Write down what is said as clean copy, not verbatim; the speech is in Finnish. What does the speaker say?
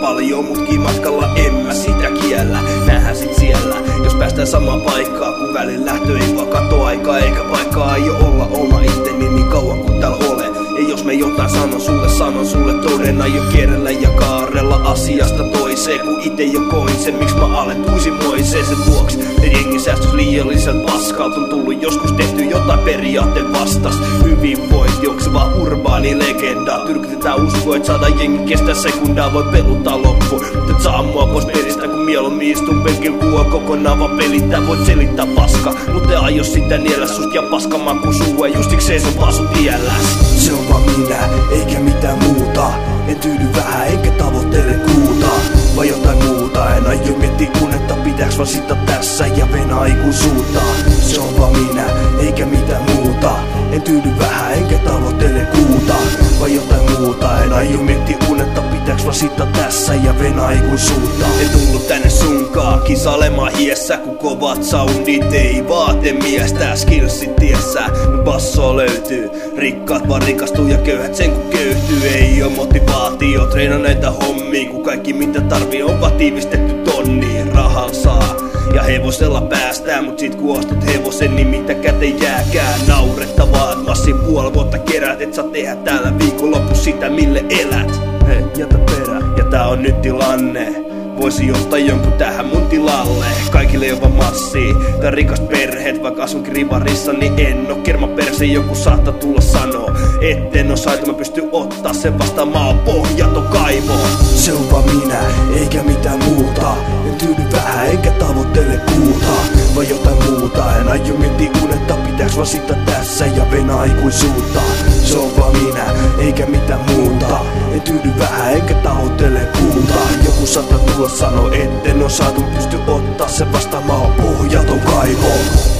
paljon mutkin matkalla, en mä sitä kiellä. Nähdään sit siellä, jos päästään samaan paikkaan, kun välin lähtö ei vaan kato aikaa eikä paikkaa. Ei olla oma itteni niin kauan kun täällä olen. Ja jos me jotain sanon sulle toden. Aion kierrellä ja kaarella asiasta toiseen, kun ite jo koin sen, miksi mä alentuisin moiseen. Sen vuoksi jengin säästös liialliselta paskalta. On tullut joskus tehty jotain periaatteen vastas. Hyvinvointi, onks se vaan urbaani legenda? Tyrkytetään uskoa, et saada jengi kestää sekundaa. Voi peluttaa loppu, mutta saa mua pois pelistä, kun mieluummin istun penkin kuo kokonaan vaan pelittää. Voit selittää paska, mutta aio sitä niellä sust ja paskamaku suu. Justikseen se on vaan sun tielläs. Se on vaan minä, eikä mitään muuta. En tyydy vähän, enkä tavoittele kuuta, vai jotain muuta. En aio miettiä unetta, pitääks vaan sitä tässä ja venaa ikuisuutta. Se on vaan minä, eikä mitään muuta. En tyydy vähän, enkä tavoittele kuuta, vai jotain muuta. En aio miettiä unetta, pitääks vaan sitä tässä ja venaa ikuisuutta. En tullut tänne sunkaan kisailemaan hiessä, kun kovat soundit ei vaate miestä. Skillsit tiessä, mut basso löytyy. Rikkaat vaan rikastuu ja köyhät sen kun köyhtyy. Ei oo motivaatio, treena näitä hommia, kun kaikki mitä tarvii on vaan tiivistetty tonniin. Rahan saa ja hevosella päästään, mut sit kun ostat hevosen, niin mitä käteen jääkään. Naurettavaa, et massin puoli vuotta kerät, et saa tehdä täällä viikonloppu sitä mille elät. Hei, jätä perä. Ja tää on nyt tilanne, voisi ottaa jonkun tähän mun tilalle. Kaikille jopa massia tai rikas perheet, vaikka asunkin rivarissa, niin en oo kermaperse. Joku saattaa tulla sanoo, etten osaa, että mä pystyn ottaa sen vastaan. Mä oon pohjaton kaivo. Se on vaan minä, eikä mitään muuta. En tyydy vähän, enkä tavoittele kuuta, vai jotain muuta. En aio miettiä unetta, pitääks vaan sitä tässä ja venaa ikuisuutta. Se on vaan minä, eikä mitään muuta. En tyydy vähän, enkä tavoittele kuuta. Joku saattaa tulla sanoo, etten osaa, että mä pystyn ottaa sen vastaan. Mä oon pohjaton kaivo.